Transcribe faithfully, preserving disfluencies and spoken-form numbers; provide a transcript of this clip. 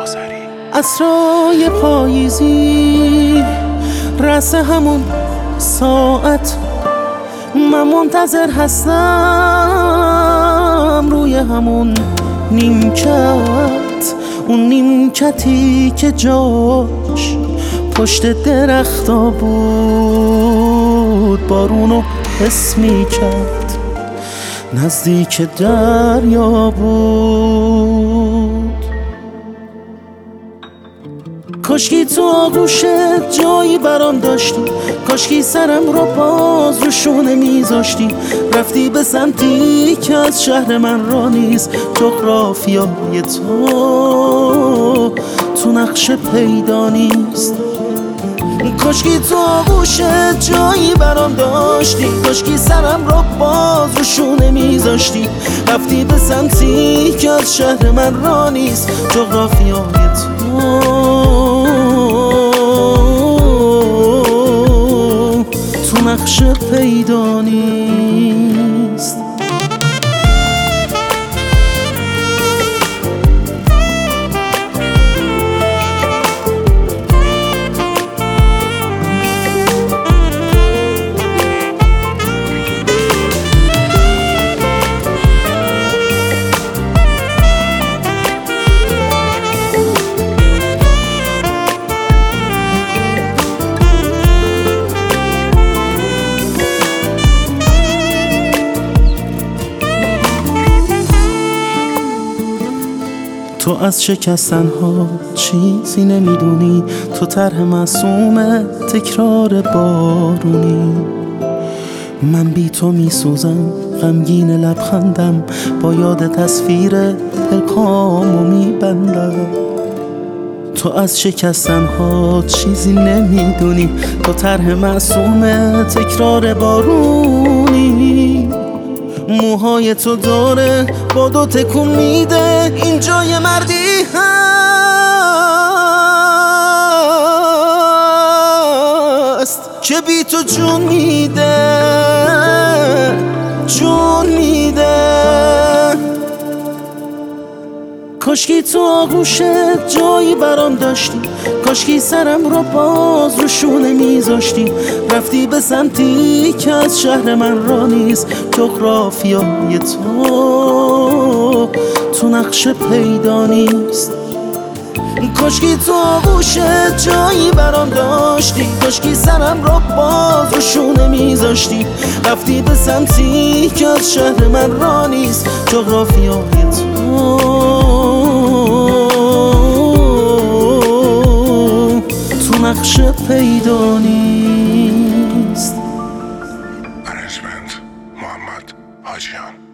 عصرای پاییزی رس همون ساعت من منتظر هستم روی همون نیمکت، اون نیمکتی که جاش پشت درختا بود، بارونو حس می کرد نزدیک دریا بود. کاشکی تو آغوشت جایی برام داشتی، کاشکی سرم رو باز رو شونه میذاشتی، رفتی به سمتی که از شهر من را نیست، جغرافیای تو تو نقشه پیدا نیست. کاشکی تو آغوشت جایی برام داشتی، کاشکی سرم رو باز رو شونه میذاشتی، رفتی به سمتی که از شهر من را نیست، جغرافیای تو تو نقشه پیدا نیست. تو از شکستن ها چیزی نمیدونی، تو طرح معصوم تکرار بارونی. من بی تو میسوزم غمگین لبخندم، با یاد تصویر پلکامو میبندم. تو از شکستن ها چیزی نمیدونی، تو طرح معصوم تکرار بارونی. موهای تو داره با دو تکون میده، این جای مردی هست که بی تو جون میده، جون میده. کاشکی تو آغوشت جایی برام داشتی، کاشکی سرم رو باز رو شونه میذاشتی، رفتی به سمتی که از شهر من را نیست، جغرافیای تو تو نقشه پیدا نیست. کاشکی تو آغوشت جایی برام داشتی، کاشکی سرم رو باز رو شونه میذاشتی، رفتی به سمتی که از شهر من را نیست، جغرافیای تو تو نقشه پیدا نیست. منیجمنت محمد حاجیان.